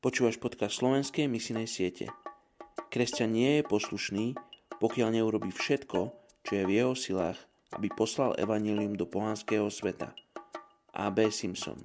Počúvaš podcast Slovenskej misijnej siete. Kresťan nie je poslušný, pokiaľ neurobí všetko, čo je v jeho silách, aby poslal evanjelium do pohanského sveta. A.B. Simpson.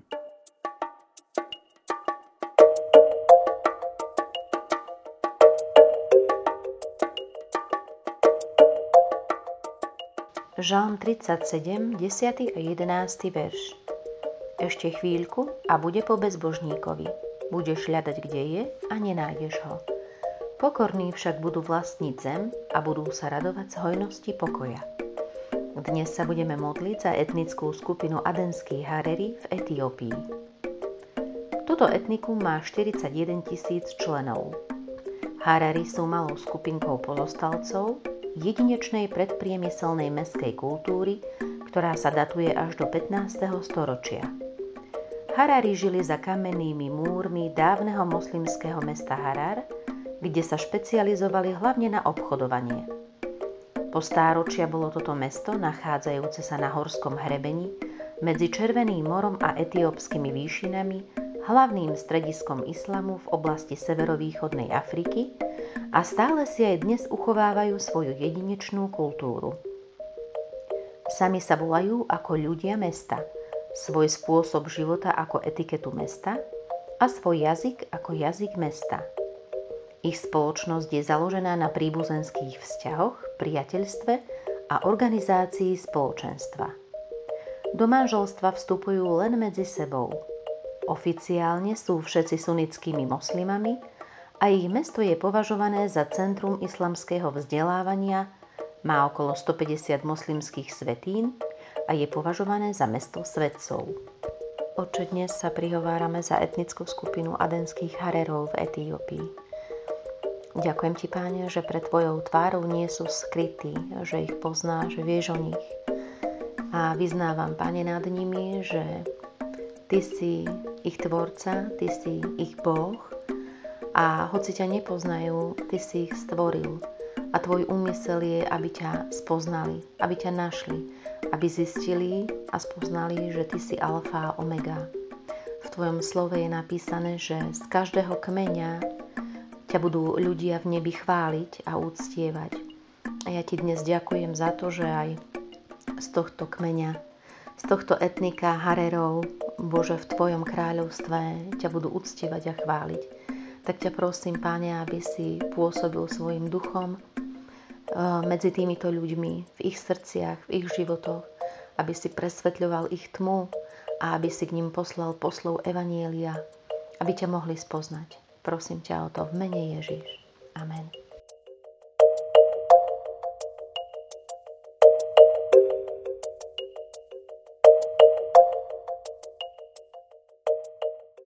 Žalm 37, 10. a 11. verš. Ešte chvíľku a bude po bezbožníkovi. Budeš hľadať, kde je, a nenájdeš ho. Pokorní však budú vlastniť zem a budú sa radovať z hojnosti pokoja. Dnes sa budeme modliť za etnickú skupinu adenských Harari v Etiópii. Toto etnikum má 41 000 členov. Harari sú malou skupinkou pozostalcov jedinečnej predpriemyselnej mestskej kultúry, ktorá sa datuje až do 15. storočia. Harari žili za kamennými múrmi dávneho moslimského mesta Harar, kde sa špecializovali hlavne na obchodovanie. Po stáročia bolo toto mesto, nachádzajúce sa na horskom hrebení medzi Červeným morom a etiópskymi výšinami, hlavným strediskom islamu v oblasti severovýchodnej Afriky a stále si aj dnes uchovávajú svoju jedinečnú kultúru. Sami sa volajú ako ľudia mesta, svoj spôsob života ako etiketu mesta a svoj jazyk ako jazyk mesta. Ich spoločnosť je založená na príbuzenských vzťahoch, priateľstve a organizácii spoločenstva. Do manželstva vstupujú len medzi sebou. Oficiálne sú všetci sunnickými moslimami a ich mesto je považované za centrum islamského vzdelávania, má okolo 150 moslimských svätín a je považované za mesto svätcov. Oče, dnes sa prihovárame za etnickú skupinu adenských Harerov v Etiópii. Ďakujem ti, Páne, že pred tvojou tvárou nie sú skrytí, že ich poznáš, že vieš o nich. A vyznávam, Pane, nad nimi, že ty si ich tvorca, ty si ich Boh a hoci ťa nepoznajú, ty si ich stvoril. A tvoj úmysel je, aby ťa spoznali, aby ťa našli, aby zistili a spoznali, že ty si alfa a omega. V tvojom slove je napísané, že z každého kmeňa ťa budú ľudia v nebi chváliť a úctievať. A ja ti dnes ďakujem za to, že aj z tohto kmeňa, z tohto etnika Harerov, Bože, v tvojom kráľovstve ťa budú uctievať a chváliť. Tak ťa prosím, Páne, aby si pôsobil svojim duchom medzi týmito ľuďmi, v ich srdciach, v ich životoch, aby si presvetľoval ich tmu a aby si k nim poslal poslov evanjelia, aby ťa mohli spoznať. Prosím ťa o to v mene Ježiš. Amen.